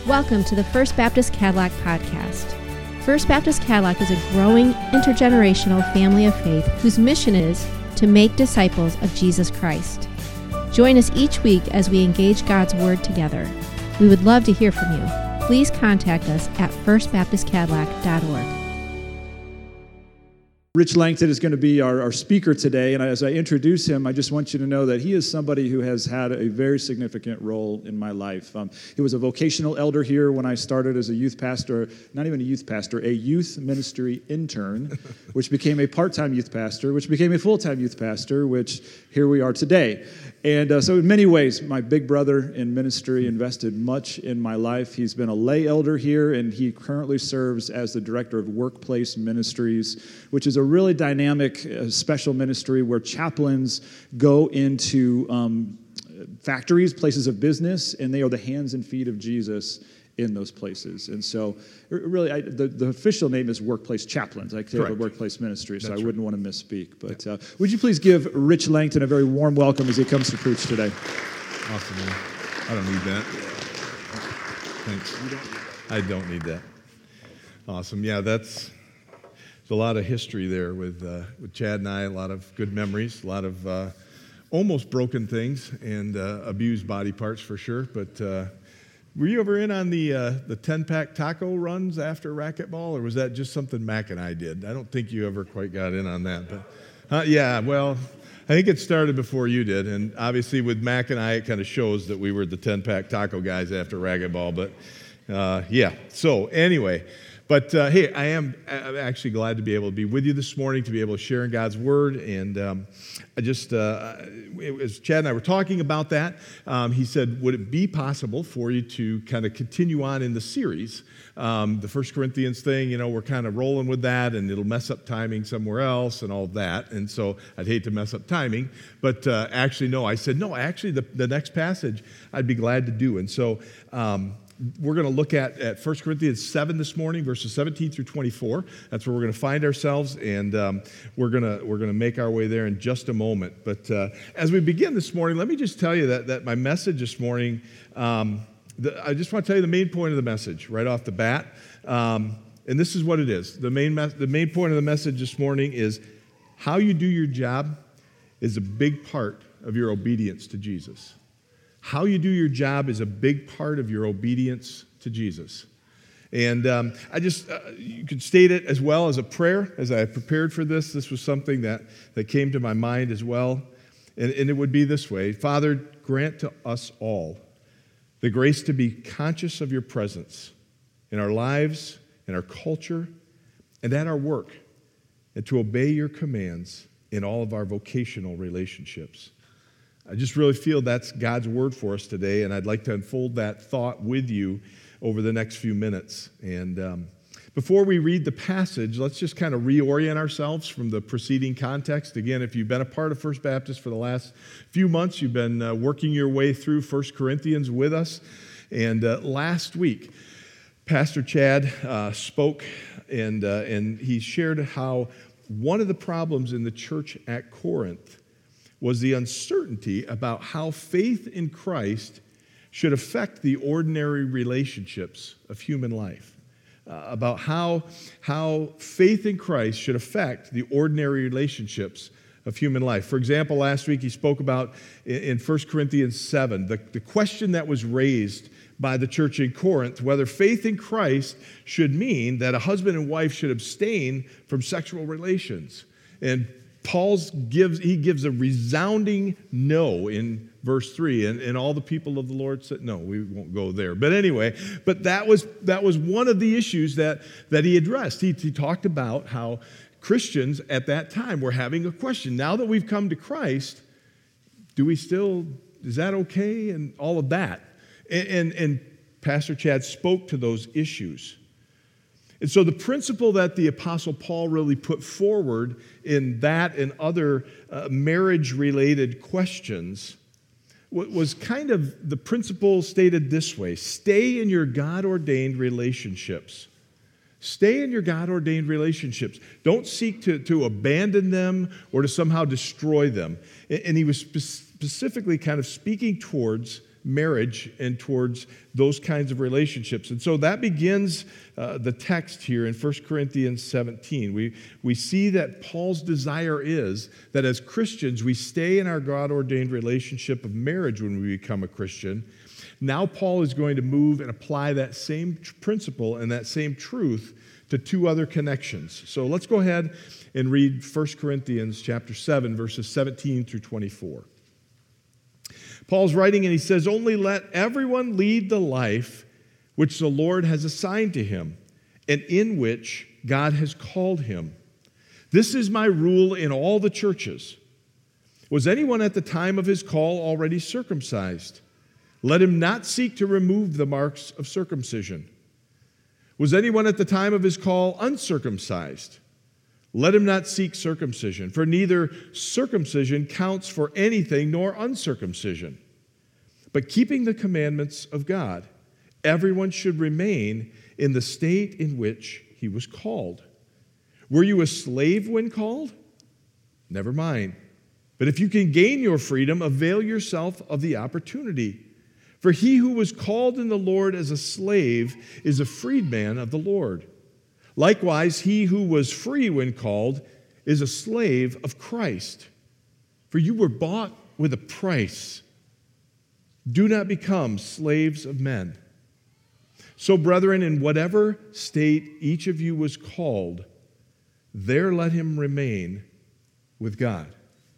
Welcome to the First Baptist Cadillac Podcast. First Baptist Cadillac is a growing intergenerational family of faith whose mission is to make disciples of Jesus Christ. Join us each week as we engage God's Word together. We would love to hear from you. Please contact us at firstbaptistcadillac.org. Rich Langton is going to be our speaker today, and as I introduce him, I just want you to know that he is somebody who has had a very significant role in my life. He was a vocational elder here when I started as a youth pastor, not even a youth pastor, a youth ministry intern, which became a part-time youth pastor, which became a full-time youth pastor, which here we are today. And so in many ways, my big brother in ministry invested much in my life. He's been a lay elder here, and he currently serves as the director of workplace ministries, which is a really dynamic special ministry where chaplains go into factories, places of business, and they are the hands and feet of Jesus in those places. And so really, the official name is workplace chaplains. I care about workplace ministry, so I wouldn't want to misspeak. But would you please give Rich Langton a very warm welcome as he comes to preach today? Awesome, man. I don't need that. Thanks. I don't need that. Awesome. Yeah, there's a lot of history there with Chad and I, a lot of good memories, a lot of almost broken things and abused body parts for sure. But were you ever in on the 10-pack taco runs after racquetball, or was that just something Mac and I did? I don't think you ever quite got in on that. But yeah, well, I think it started before you did. And obviously with Mac and I, it kind of shows that we were the 10-pack taco guys after racquetball. But yeah, so anyway. But hey, I'm actually glad to be able to be with you this morning, to be able to share in God's Word. And as Chad and I were talking about that, he said, would it be possible for you to kind of continue on in the series? The 1 Corinthians thing, you know, we're kind of rolling with that, and it'll mess up timing somewhere else and all that. And so I'd hate to mess up timing. But actually, no, I said, no, actually, the next passage I'd be glad to do. And so we're going to look at 1 Corinthians 7 this morning, verses 17 through 24. That's where we're going to find ourselves, and we're going to make our way there in just a moment. But as we begin this morning, let me just tell you that my message this morning, I just want to tell you the main point of the message right off the bat, and this is what it is. The main point of the message this morning is how you do your job is a big part of your obedience to Jesus. How you do your job is a big part of your obedience to Jesus. And you could state it as well as a prayer. As I prepared for this was something that came to my mind as well. And it would be this way: Father, grant to us all the grace to be conscious of your presence in our lives, in our culture, and at our work, and to obey your commands in all of our vocational relationships. I just really feel that's God's word for us today, and I'd like to unfold that thought with you over the next few minutes. And before we read the passage, let's just kind of reorient ourselves from the preceding context. Again, if you've been a part of First Baptist for the last few months, you've been working your way through 1 Corinthians with us. And last week, Pastor Chad spoke, and he shared how one of the problems in the church at Corinth was the uncertainty about how faith in Christ should affect the ordinary relationships of human life, about how faith in Christ should affect the ordinary relationships of human life. For example, last week he spoke about in 1 Corinthians 7, the question that was raised by the church in Corinth, whether faith in Christ should mean that a husband and wife should abstain from sexual relations. And Paul gives a resounding no in verse 3, and all the people of the Lord said, no, we won't go there. But anyway, that was one of the issues that he addressed. He talked about how Christians at that time were having a question. Now that we've come to Christ, is that okay? And all of that. And Pastor Chad spoke to those issues. And so the principle that the Apostle Paul really put forward in that and other marriage-related questions was kind of the principle stated this way: stay in your God-ordained relationships. Stay in your God-ordained relationships. Don't seek to abandon them or to somehow destroy them. And he was specifically kind of speaking towards marriage and towards those kinds of relationships. And so that begins the text here in 1 Corinthians 17. We see that Paul's desire is that as Christians, we stay in our God-ordained relationship of marriage when we become a Christian. Now Paul is going to move and apply that same principle and that same truth to two other connections. So let's go ahead and read 1 Corinthians chapter 7, verses 17 through 24. Paul's writing and he says, "Only let everyone lead the life which the Lord has assigned to him and in which God has called him. This is my rule in all the churches. Was anyone at the time of his call already circumcised? Let him not seek to remove the marks of circumcision. Was anyone at the time of his call uncircumcised? Let him not seek circumcision, for neither circumcision counts for anything nor uncircumcision. But keeping the commandments of God, everyone should remain in the state in which he was called. Were you a slave when called? Never mind. But if you can gain your freedom, avail yourself of the opportunity. For he who was called in the Lord as a slave is a freedman of the Lord. Likewise, he who was free when called is a slave of Christ. For you were bought with a price. Do not become slaves of men. So, brethren, in whatever state each of you was called, there let him remain with God."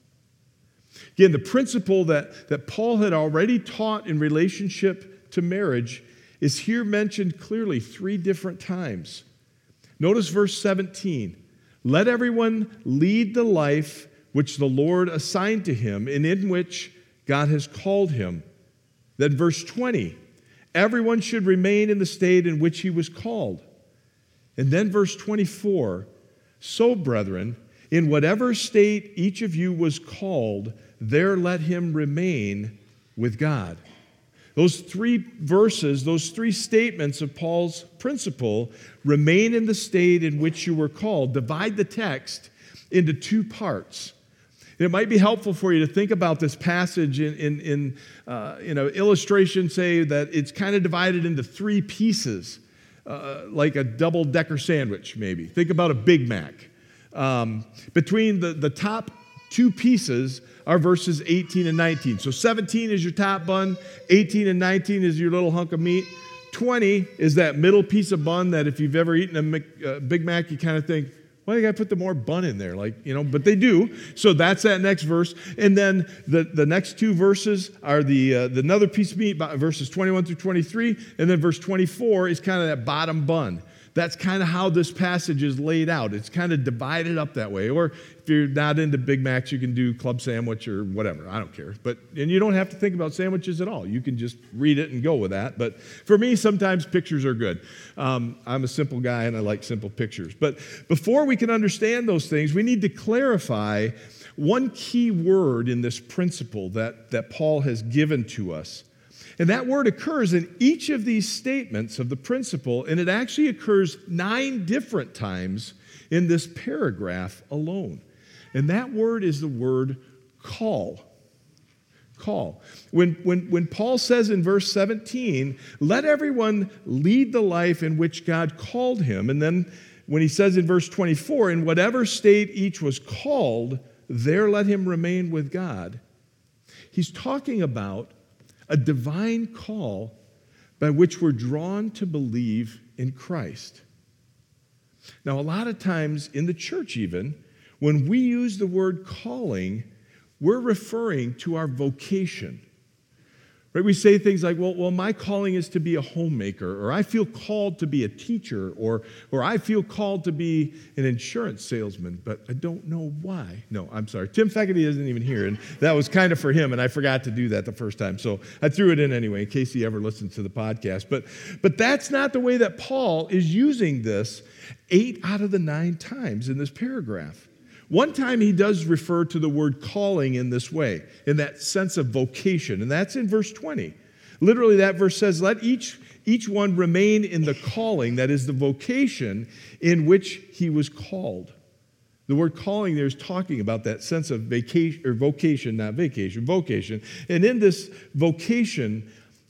Again, the principle that Paul had already taught in relationship to marriage is here mentioned clearly 3 different times. Notice verse 17. Let everyone lead the life which the Lord assigned to him and in which God has called him. Then verse 20. Everyone should remain in the state in which he was called. And then verse 24. So, brethren, in whatever state each of you was called, there let him remain with God. Those 3 verses, those 3 statements of Paul's principle, remain in the state in which you were called, divide the text into 2 parts. And it might be helpful for you to think about this passage in illustration, say that it's kind of divided into 3 pieces, like a double-decker sandwich, maybe. Think about a Big Mac. Between the top 2 pieces are verses 18 and 19. So 17 is your top bun, 18 and 19 is your little hunk of meat. 20 is that middle piece of bun that if you've ever eaten a Big Mac, you kind of think, why do you got to put the more bun in there? But they do. So that's that next verse. And then the next 2 verses are another piece of meat, verses 21 through 23. And then verse 24 is kind of that bottom bun. That's kind of how this passage is laid out. It's kind of divided up that way. Or if you're not into Big Macs, you can do club sandwich or whatever. I don't care. And you don't have to think about sandwiches at all. You can just read it and go with that. But for me, sometimes pictures are good. I'm a simple guy and I like simple pictures. But before we can understand those things, we need to clarify one key word in this principle that Paul has given to us. And that word occurs in each of these statements of the principle, and it actually occurs 9 different times in this paragraph alone. And that word is the word call. Call. When Paul says in verse 17, let everyone lead the life in which God called him, and then when he says in verse 24, in whatever state each was called, there let him remain with God, he's talking about a divine call by which we're drawn to believe in Christ. Now, a lot of times in the church even, when we use the word calling, we're referring to our vocation. Right? We say things like, well, my calling is to be a homemaker, or I feel called to be a teacher, or I feel called to be an insurance salesman, but I don't know why. No, I'm sorry. Tim Feckety isn't even here, and that was kind of for him, and I forgot to do that the first time, so I threw it in anyway in case he ever listens to the podcast. But that's not the way that Paul is using this 8 out of the 9 times in this paragraph. One time he does refer to the word calling in this way, in that sense of vocation, and that's in verse 20. Literally, that verse says, let each one remain in the calling, that is the vocation in which he was called. The word calling there is talking about that sense of vocation, not vacation, vocation. And in this vocation,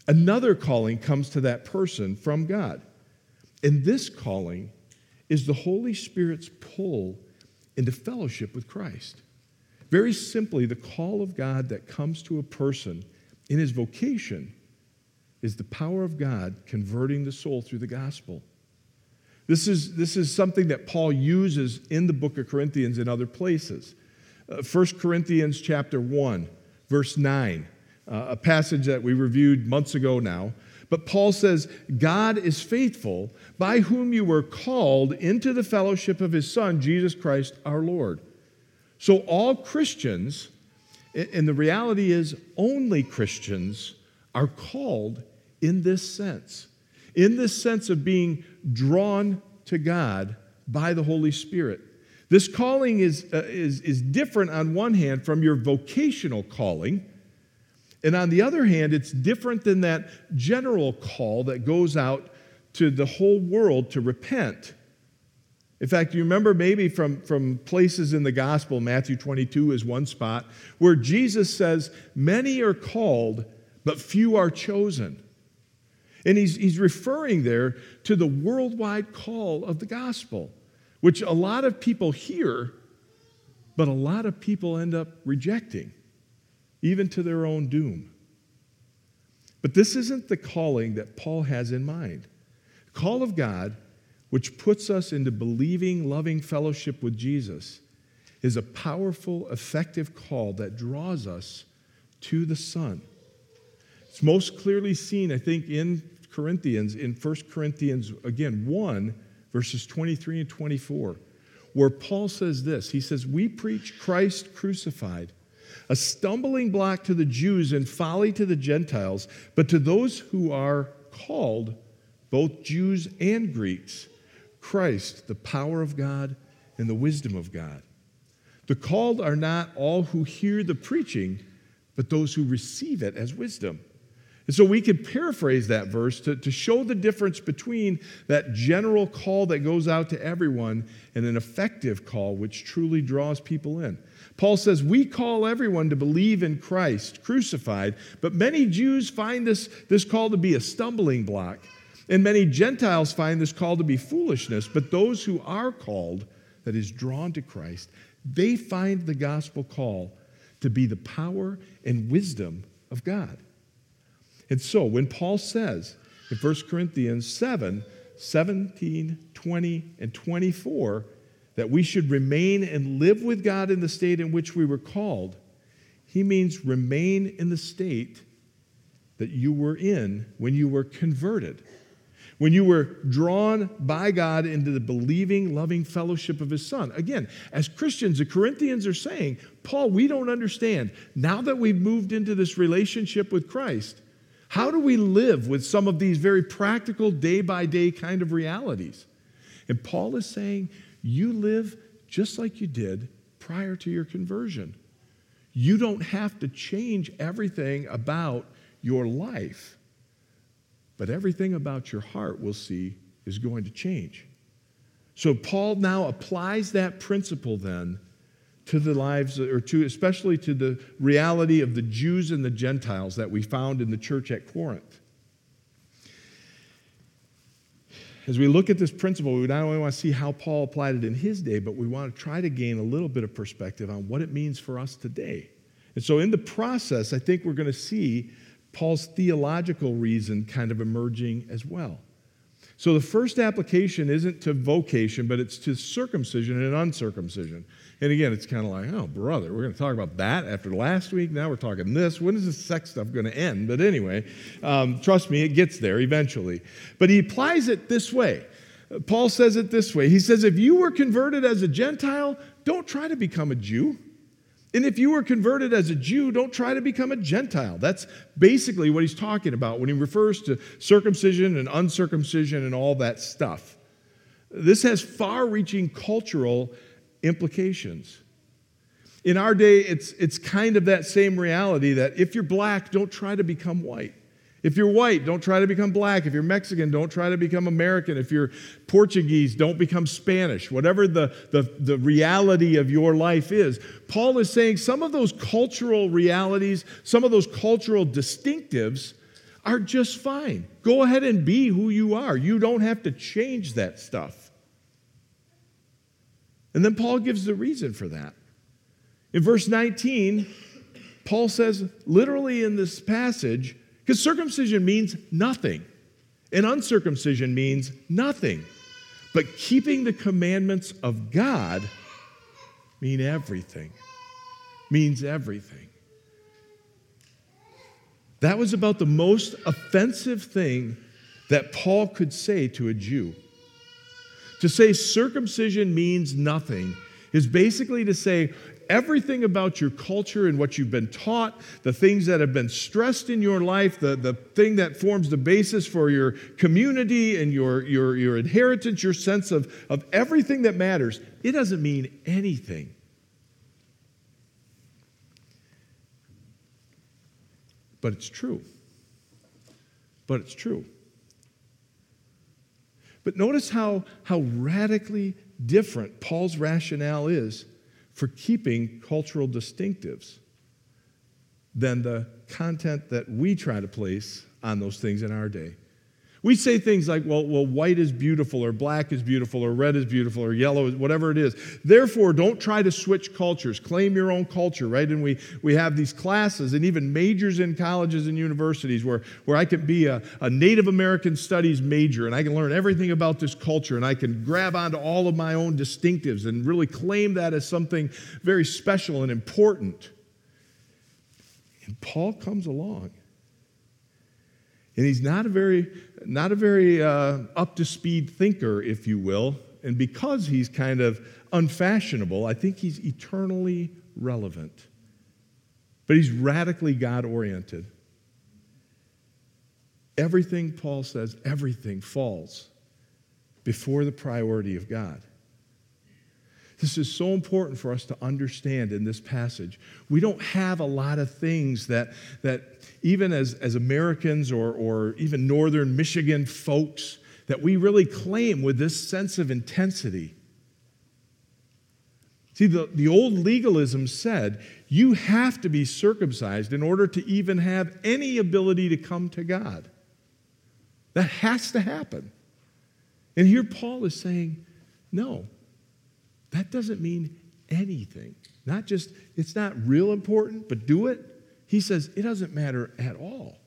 Another calling comes to that person from God. And this calling is the Holy Spirit's pull into fellowship with Christ. Very simply, the call of God that comes to a person in his vocation is the power of God converting the soul through the gospel. This is something that Paul uses in the book of Corinthians and other places. 1 Corinthians chapter 1, verse 9, a passage that we reviewed months ago now. But Paul says, God is faithful, by whom you were called into the fellowship of his Son, Jesus Christ our Lord. So all Christians, and the reality is only Christians, are called in this sense of being drawn to God by the Holy Spirit. This calling is different on one hand from your vocational calling, and on the other hand, it's different than that general call that goes out to the whole world to repent. In fact, you remember maybe from places in the gospel, Matthew 22 is one spot, where Jesus says, many are called, but few are chosen. And he's referring there to the worldwide call of the gospel, which a lot of people hear, but a lot of people end up rejecting, even to their own doom. But this isn't the calling that Paul has in mind. The call of God, which puts us into believing, loving fellowship with Jesus, is a powerful, effective call that draws us to the Son. It's most clearly seen, I think, in Corinthians, in 1 Corinthians, again, 1, verses 23 and 24, where Paul says this. He says, we preach Christ crucified, a stumbling block to the Jews and folly to the Gentiles, but to those who are called, both Jews and Greeks, Christ, the power of God and the wisdom of God. The called are not all who hear the preaching, but those who receive it as wisdom. And so we could paraphrase that verse to show the difference between that general call that goes out to everyone and an effective call which truly draws people in. Paul says, we call everyone to believe in Christ crucified, but many Jews find this call to be a stumbling block, and many Gentiles find this call to be foolishness, but those who are called, that is drawn to Christ, they find the gospel call to be the power and wisdom of God. And so when Paul says in 1 Corinthians 7, 17, 20, and 24, that we should remain and live with God in the state in which we were called, he means remain in the state that you were in when you were converted, when you were drawn by God into the believing, loving fellowship of his Son. Again, as Christians, the Corinthians are saying, Paul, we don't understand. Now that we've moved into this relationship with Christ, how do we live with some of these very practical, day-by-day kind of realities? And Paul is saying, you live just like you did prior to your conversion. You don't have to change everything about your life, but everything about your heart, we'll see, is going to change. So Paul now applies that principle then to the lives, or to especially to the reality of the Jews and the Gentiles that we found in the church at Corinth. As we look at this principle, we not only want to see how Paul applied it in his day, but we want to try to gain a little bit of perspective on what it means for us today. And so in the process, I think we're going to see Paul's theological reason kind of emerging as well. So the first application isn't to vocation, but it's to circumcision and uncircumcision. And again, it's kind of like, oh, brother, we're going to talk about that after last week. Now we're talking this. When is this sex stuff going to end? But anyway, trust me, it gets there eventually. But he applies it this way. Paul says it this way. He says, if you were converted as a Gentile, don't try to become a Jew. And if you were converted as a Jew, don't try to become a Gentile. That's basically what he's talking about when he refers to circumcision and uncircumcision and all that stuff. This has far-reaching cultural implications. In our day, it's kind of that same reality that if you're black, don't try to become white. If you're white, don't try to become black. If you're Mexican, don't try to become American. If you're Portuguese, don't become Spanish. Whatever the reality of your life is, Paul is saying some of those cultural realities, some of those cultural distinctives are just fine. Go ahead and be who you are. You don't have to change that stuff. And then Paul gives the reason for that. In verse 19, Paul says, literally in this passage, because circumcision means nothing, and uncircumcision means nothing. But keeping the commandments of God means everything. That was about the most offensive thing that Paul could say to a Jew. To say circumcision means nothing is basically to say everything about your culture and what you've been taught, the things that have been stressed in your life, the thing that forms the basis for your community and your inheritance, your sense of everything that matters, it doesn't mean anything. But it's true. But notice how radically different Paul's rationale is for keeping cultural distinctives than the content that we try to place on those things in our day. We say things like, well, white is beautiful, or black is beautiful, or red is beautiful, or yellow is whatever it is. Therefore, don't try to switch cultures. Claim your own culture, right? And we have these classes and even majors in colleges and universities where I could be a Native American studies major, and I can learn everything about this culture, and I can grab onto all of my own distinctives and really claim that as something very special and important. And Paul comes along. And he's not a very up-to-speed thinker, if you will. And because he's kind of unfashionable, I think he's eternally relevant. But he's radically God-oriented. Everything, Paul says, everything falls before the priority of God. This is so important for us to understand in this passage. We don't have a lot of things that even as Americans or even northern Michigan folks, that we really claim with this sense of intensity. See, the old legalism said, you have to be circumcised in order to even have any ability to come to God. That has to happen. And here Paul is saying, no. That doesn't mean anything. Not just, it's not real important, but do it. He says it doesn't matter at all.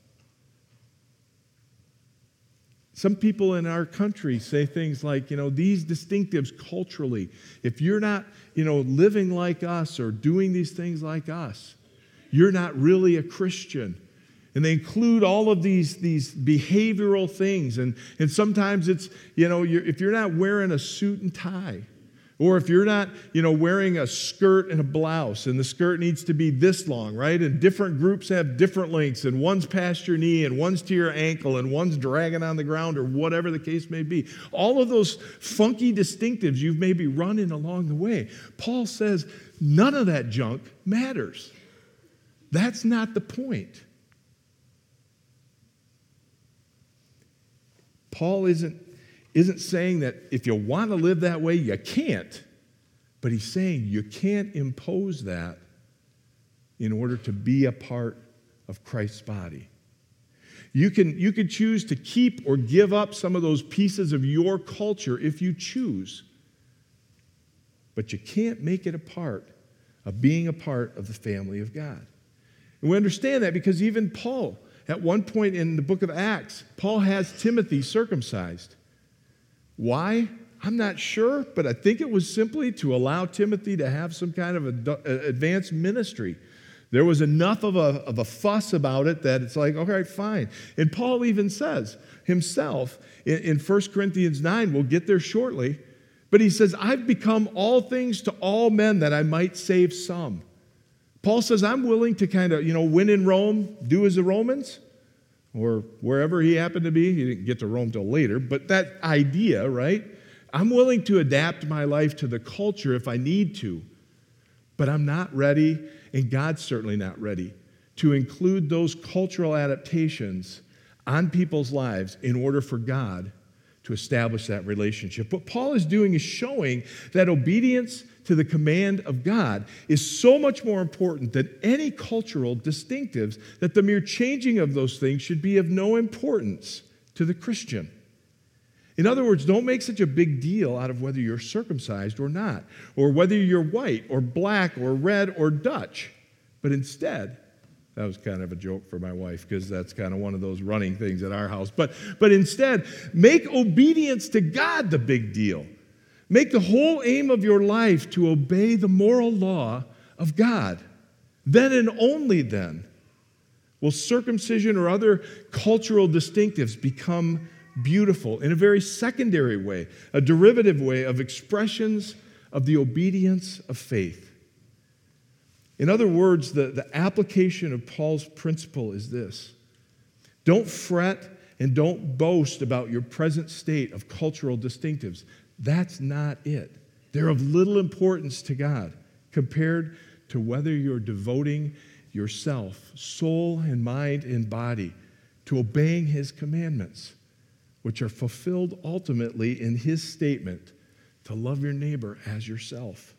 Some people in our country say things like, these distinctives culturally, if you're not, living like us or doing these things like us, you're not really a Christian. And they include all of these behavioral things. And sometimes it's, if you're not wearing a suit and tie, or if you're not, wearing a skirt and a blouse, and the skirt needs to be this long, right? And different groups have different lengths, and one's past your knee, and one's to your ankle, and one's dragging on the ground, or whatever the case may be. All of those funky distinctives you've maybe run in along the way. Paul says none of that junk matters. That's not the point. Paul isn't saying that if you want to live that way, you can't. But he's saying you can't impose that in order to be a part of Christ's body. You can choose to keep or give up some of those pieces of your culture if you choose. But you can't make it a part of being a part of the family of God. And we understand that because even Paul, at one point in the book of Acts, Paul has Timothy circumcised. Why? I'm not sure, but I think it was simply to allow Timothy to have some kind of advanced ministry. There was enough of a fuss about it that it's like, okay, fine. And Paul even says himself in 1 Corinthians 9, we'll get there shortly, but he says, I've become all things to all men that I might save some. Paul says, I'm willing to kind of, when in Rome, do as the Romans, or wherever he happened to be. He didn't get to Rome till later, but that idea, right? I'm willing to adapt my life to the culture if I need to, but I'm not ready, and God's certainly not ready, to include those cultural adaptations on people's lives in order for God to establish that relationship. What Paul is doing is showing that obedience to the command of God is so much more important than any cultural distinctives that the mere changing of those things should be of no importance to the Christian. In other words, don't make such a big deal out of whether you're circumcised or not, or whether you're white or black or red or Dutch, but instead, that was kind of a joke for my wife because that's kind of one of those running things at our house. But instead, make obedience to God the big deal. Make the whole aim of your life to obey the moral law of God. Then and only then will circumcision or other cultural distinctives become beautiful in a very secondary way, a derivative way of expressions of the obedience of faith. In other words, the application of Paul's principle is this: don't fret and don't boast about your present state of cultural distinctives. That's not it. They're of little importance to God compared to whether you're devoting yourself, soul and mind and body, to obeying His commandments, which are fulfilled ultimately in His statement to love your neighbor as yourself.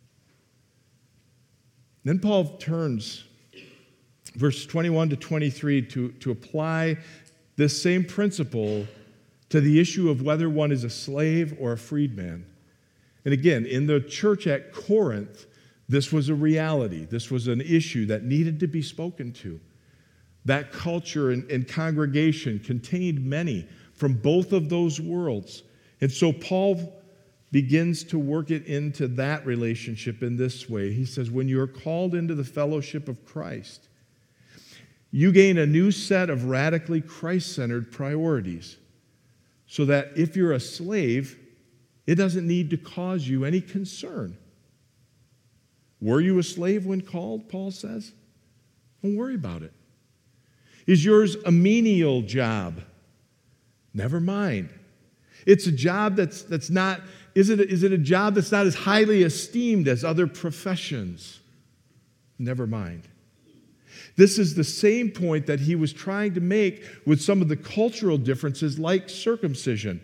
Then Paul turns, verse 21 to 23, to apply this same principle to the issue of whether one is a slave or a freedman. And again, in the church at Corinth, this was a reality. This was an issue that needed to be spoken to. That culture and congregation contained many from both of those worlds. And so Paul begins to work it into that relationship in this way. He says, when you're called into the fellowship of Christ, you gain a new set of radically Christ-centered priorities, so that if you're a slave, it doesn't need to cause you any concern. Were you a slave when called, Paul says? Don't worry about it. Is yours a menial job? Never mind. It's a job that's not, is it a job that's not as highly esteemed as other professions? Never mind. This is the same point that he was trying to make with some of the cultural differences like circumcision.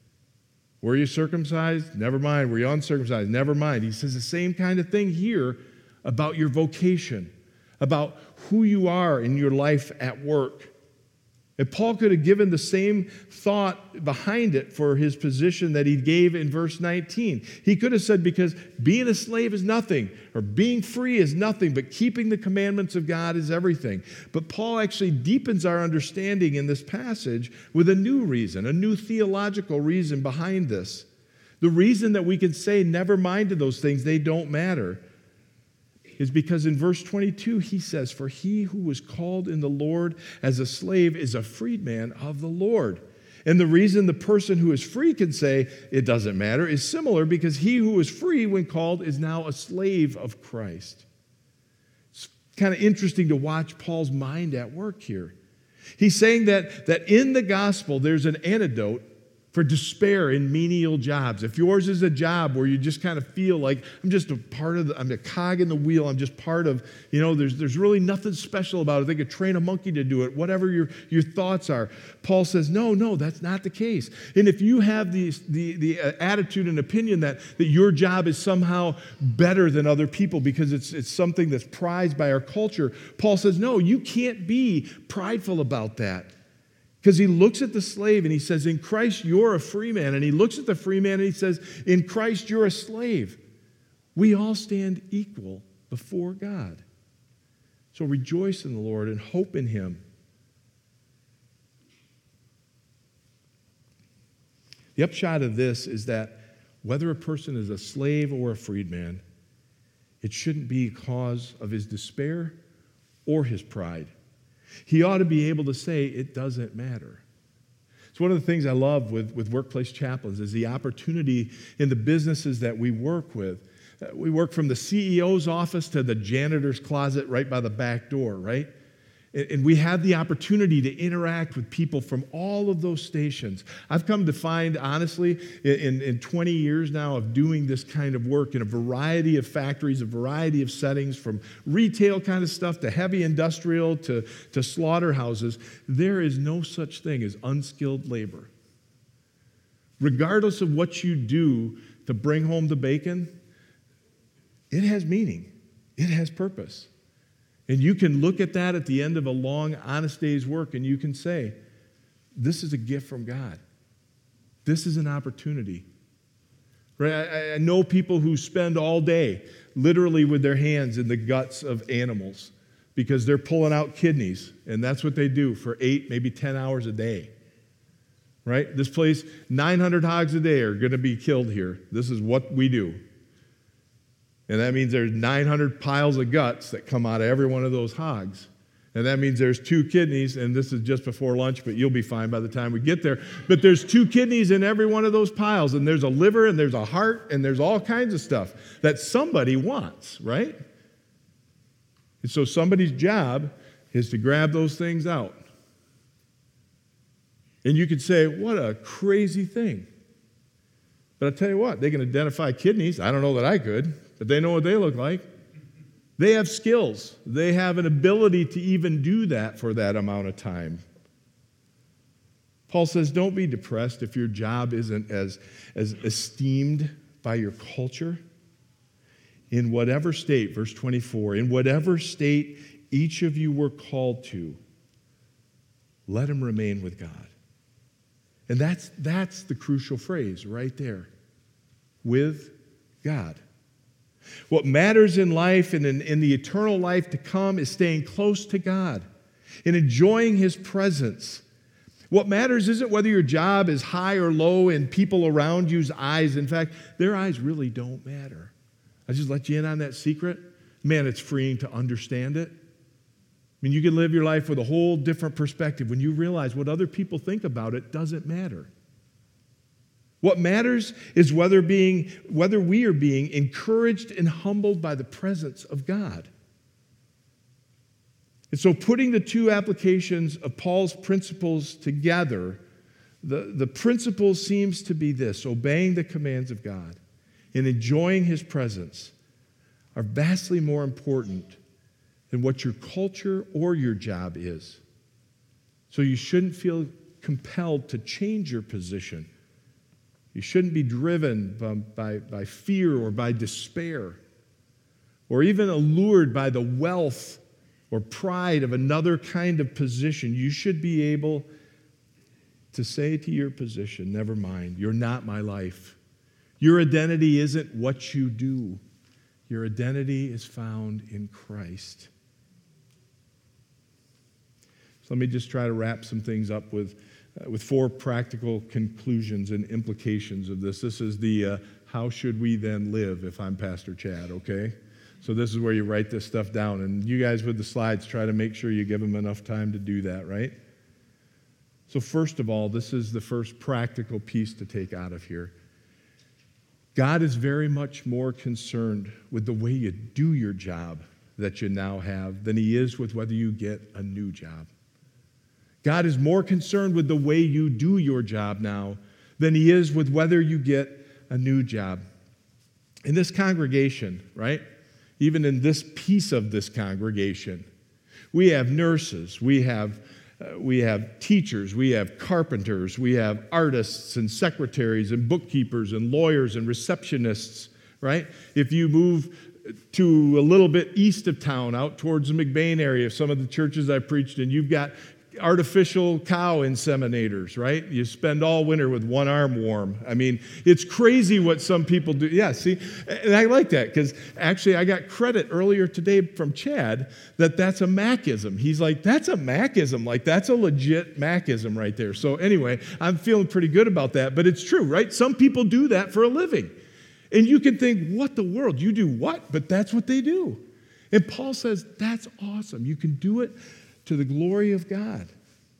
Were you circumcised? Never mind. Were you uncircumcised? Never mind. He says the same kind of thing here about your vocation, about who you are in your life at work. And Paul could have given the same thought behind it for his position that he gave in verse 19. He could have said, because being a slave is nothing, or being free is nothing, but keeping the commandments of God is everything. But Paul actually deepens our understanding in this passage with a new reason, a new theological reason behind this. The reason that we can say, never mind to those things, they don't matter, is because in verse 22 he says, for he who was called in the Lord as a slave is a freedman of the Lord. And the reason the person who is free can say it doesn't matter is similar, because he who was free when called is now a slave of Christ. It's kind of interesting to watch Paul's mind at work here. He's saying that in the gospel there's an antidote for despair in menial jobs. If yours is a job where you just kind of feel like I'm a cog in the wheel, I'm just part of, there's really nothing special about it. They could train a monkey to do it, whatever your thoughts are. Paul says, no, that's not the case. And if you have the attitude and opinion that your job is somehow better than other people because it's something that's prized by our culture, Paul says, no, you can't be prideful about that. Because he looks at the slave and he says, in Christ you're a free man. And he looks at the free man and he says, in Christ you're a slave. We all stand equal before God. So rejoice in the Lord and hope in Him. The upshot of this is that whether a person is a slave or a freedman, it shouldn't be a cause of his despair or his pride. He ought to be able to say, it doesn't matter. It's one of the things I love with workplace chaplains is the opportunity in the businesses that we work with. We work from the CEO's office to the janitor's closet right by the back door, right? And we have the opportunity to interact with people from all of those stations. I've come to find, honestly, in 20 years now of doing this kind of work in a variety of factories, a variety of settings, from retail kind of stuff to heavy industrial to slaughterhouses, there is no such thing as unskilled labor. regardless of what you do to bring home the bacon, it has meaning. It has purpose. And you can look at that at the end of a long, honest day's work, and you can say, this is a gift from God. This is an opportunity. Right? I know people who spend all day literally with their hands in the guts of animals because they're pulling out kidneys, and that's what they do for 8, maybe 10 hours a day. Right? This place, 900 hogs a day are going to be killed here. This is what we do. And that means there's 900 piles of guts that come out of every one of those hogs. And that means there's 2 kidneys, and this is just before lunch, but you'll be fine by the time we get there. But there's 2 kidneys in every one of those piles, and there's a liver, and there's a heart, and there's all kinds of stuff that somebody wants, right? And so somebody's job is to grab those things out. And you could say, what a crazy thing. But I'll tell you what, they can identify kidneys. I don't know that I could, but they know what they look like. They have skills. They have an ability to even do that for that amount of time. Paul says, don't be depressed if your job isn't as esteemed by your culture. In whatever state, verse 24, in whatever state each of you were called to, let him remain with God. And that's the crucial phrase right there. With God. What matters in life and in the eternal life to come is staying close to God and enjoying His presence. What matters isn't whether your job is high or low in people around you's eyes. In fact, their eyes really don't matter. I just let you in on that secret. Man, it's freeing to understand it. I mean, you can live your life with a whole different perspective when you realize what other people think about it doesn't matter. What matters is whether we are being encouraged and humbled by the presence of God. And so putting the 2 applications of Paul's principles together, the principle seems to be this: obeying the commands of God and enjoying His presence are vastly more important than what your culture or your job is. So you shouldn't feel compelled to change your position. You shouldn't be driven by fear or by despair, or even allured by the wealth or pride of another kind of position. You should be able to say to your position, never mind, you're not my life. Your identity isn't what you do. Your identity is found in Christ. So let me just try to wrap some things up with 4 practical conclusions and implications of this. This is the how should we then live if I'm Pastor Chad, okay? So this is where you write this stuff down. And you guys with the slides, try to make sure you give them enough time to do that, right? So first of all, this is the first practical piece to take out of here. God is very much more concerned with the way you do your job that you now have than He is with whether you get a new job. God is more concerned with the way you do your job now than He is with whether you get a new job. In this congregation, right? Even in this piece of this congregation, we have nurses, we have teachers, we have carpenters, we have artists and secretaries and bookkeepers and lawyers and receptionists, right? If you move to a little bit east of town, out towards the McBain area, some of the churches I preached in, you've got artificial cow inseminators, right? You spend all winter with one arm warm. I mean, it's crazy what some people do. Yeah, see, and I like that because actually I got credit earlier today from Chad that's a Macism. He's like, that's a Macism. Like, that's a legit Macism right there. So anyway, I'm feeling pretty good about that, but it's true, right? Some people do that for a living. And you can think, what the world? You do what? But that's what they do. And Paul says, that's awesome. You can do it to the glory of God.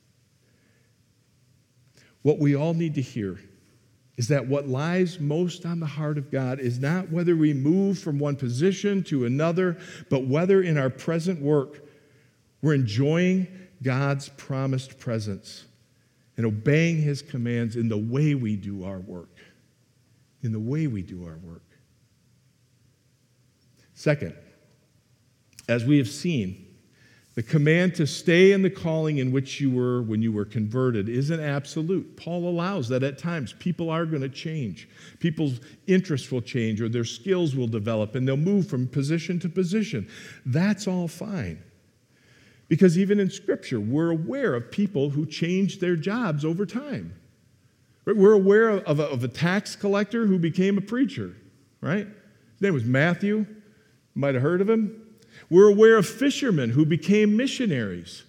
What we all need to hear is that what lies most on the heart of God is not whether we move from one position to another, but whether in our present work we're enjoying God's promised presence and obeying His commands in the way we do our work. In the way we do our work. Second, as we have seen, The command to stay in the calling in which you were when you were converted isn't absolute. Paul allows that at times people are going to change. People's interests will change or their skills will develop and they'll move from position to position. That's all fine. Because even in Scripture, we're aware of people who changed their jobs over time. We're aware of a tax collector who became a preacher, right? His name was Matthew. You might have heard of him. We're aware of fishermen who became missionaries,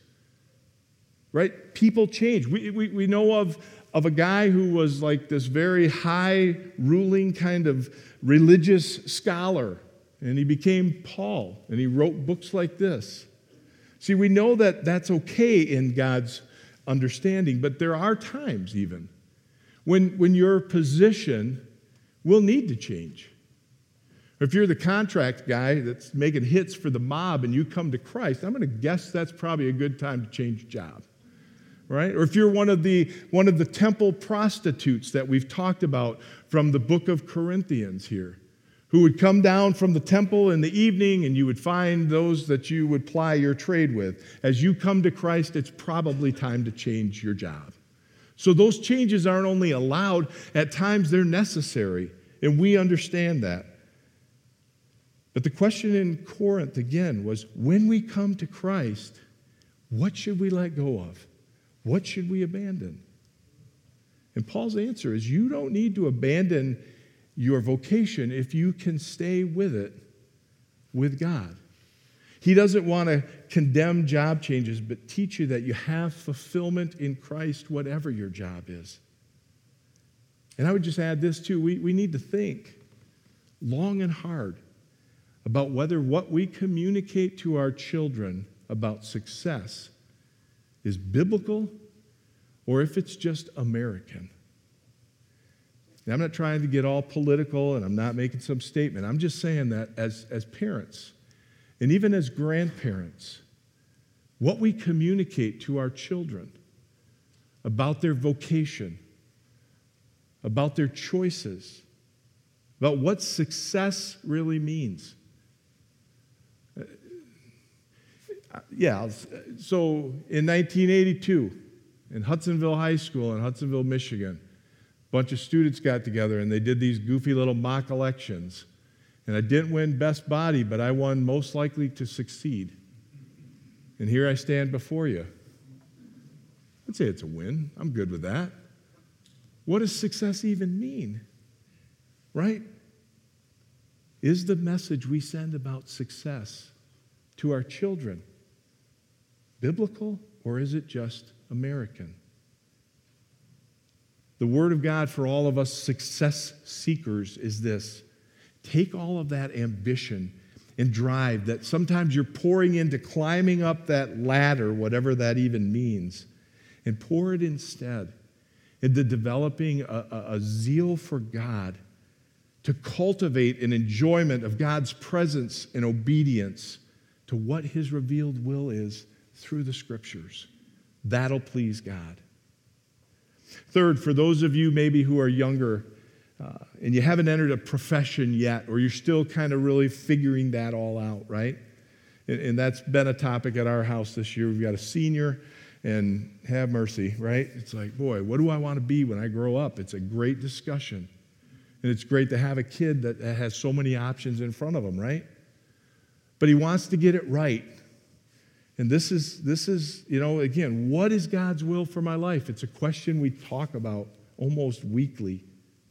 right? People change. We know of a guy who was like this very high ruling kind of religious scholar, and he became Paul, and he wrote books like this. See, we know that that's okay in God's understanding, but there are times even when your position will need to change. If you're the contract guy that's making hits for the mob and you come to Christ, I'm going to guess that's probably a good time to change job, right? Or if you're one of the temple prostitutes that we've talked about from the book of Corinthians here, who would come down from the temple in the evening and you would find those that you would ply your trade with. As you come to Christ, it's probably time to change your job. So those changes aren't only allowed, at times they're necessary, and we understand that. But the question in Corinth, again, was when we come to Christ, what should we let go of? What should we abandon? And Paul's answer is you don't need to abandon your vocation if you can stay with it with God. He doesn't want to condemn job changes, but teach you that you have fulfillment in Christ, whatever your job is. And I would just add this too. We need to think long and hard about whether what we communicate to our children about success is biblical or if it's just American. And I'm not trying to get all political and I'm not making some statement. I'm just saying that as parents and even as grandparents, what we communicate to our children about their vocation, about their choices, about what success really means. So in 1982, in Hudsonville High School in Hudsonville, Michigan, a bunch of students got together and they did these goofy little mock elections. And I didn't win best body, but I won most likely to succeed. And here I stand before you. I'd say it's a win. I'm good with that. What does success even mean? Right? Is the message we send about success to our children biblical, or is it just American? The word of God for all of us success seekers is this: take all of that ambition and drive that sometimes you're pouring into climbing up that ladder, whatever that even means, and pour it instead into developing a zeal for God, to cultivate an enjoyment of God's presence and obedience to what His revealed will is through the Scriptures. That'll please God. Third, for those of you maybe who are younger and you haven't entered a profession yet, or you're still kind of really figuring that all out, right? And that's been a topic at our house this year. We've got a senior, and have mercy, right? It's like, boy, what do I want to be when I grow up? It's a great discussion. And it's great to have a kid that has so many options in front of him, right? But he wants to get it right. And this is, again, what is God's will for my life? It's a question we talk about almost weekly.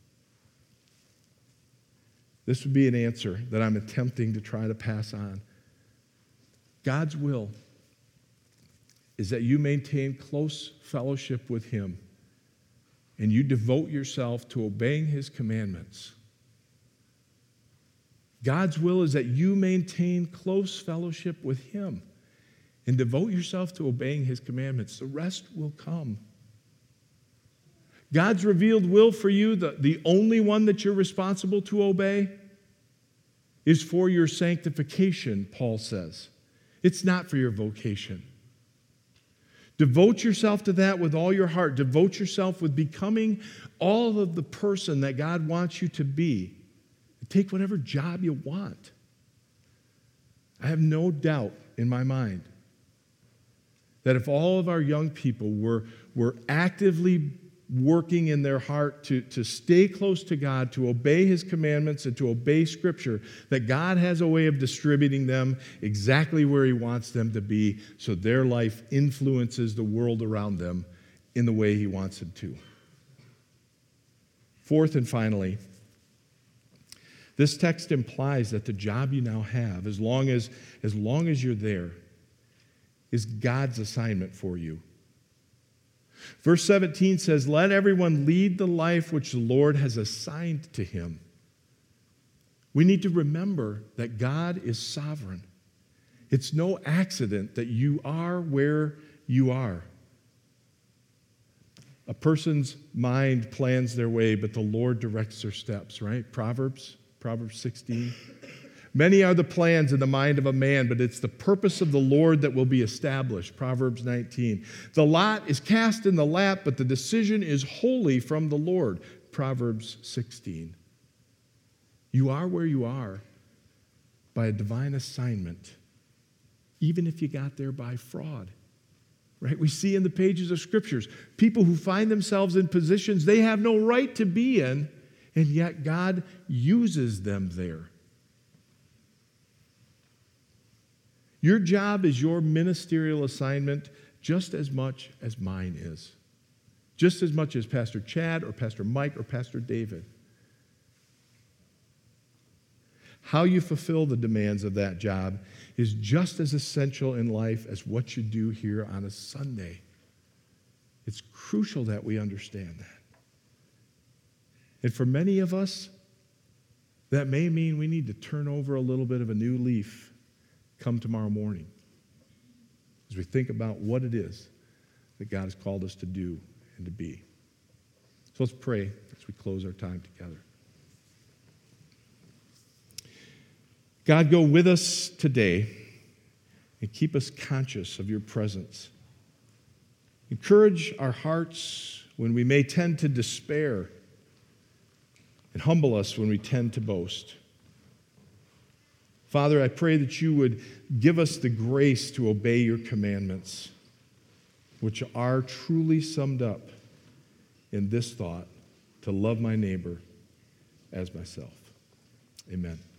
This would be an answer that I'm attempting to try to pass on. God's will is that you maintain close fellowship with Him and you devote yourself to obeying His commandments. God's will is that you maintain close fellowship with Him and devote yourself to obeying His commandments. The rest will come. God's revealed will for you, the only one that you're responsible to obey, is for your sanctification, Paul says. It's not for your vocation. Devote yourself to that with all your heart. Devote yourself with becoming all of the person that God wants you to be. Take whatever job you want. I have no doubt in my mind That if all of our young people were actively working in their heart to stay close to God, to obey His commandments, and to obey Scripture, that God has a way of distributing them exactly where He wants them to be so their life influences the world around them in the way He wants it to. Fourth and finally, this text implies that the job you now have, as long as you're there, is God's assignment for you. Verse 17 says, "Let everyone lead the life which the Lord has assigned to him." We need to remember that God is sovereign. It's no accident that you are where you are. A person's mind plans their way, but the Lord directs their steps, right? Proverbs 16. "Many are the plans in the mind of a man, but it's the purpose of the Lord that will be established." Proverbs 19. "The lot is cast in the lap, but the decision is wholly from the Lord." Proverbs 16. You are where you are by a divine assignment, even if you got there by fraud. Right? We see in the pages of Scriptures people who find themselves in positions they have no right to be in, and yet God uses them there. Your job is your ministerial assignment just as much as mine is. Just as much as Pastor Chad or Pastor Mike or Pastor David. How you fulfill the demands of that job is just as essential in life as what you do here on a Sunday. It's crucial that we understand that. And for many of us, that may mean we need to turn over a little bit of a new leaf come tomorrow morning as we think about what it is that God has called us to do and to be. So let's pray as we close our time together. God, go with us today and keep us conscious of your presence. Encourage our hearts when we may tend to despair, and humble us when we tend to boast. Father, I pray that you would give us the grace to obey your commandments, which are truly summed up in this thought, to love my neighbor as myself. Amen.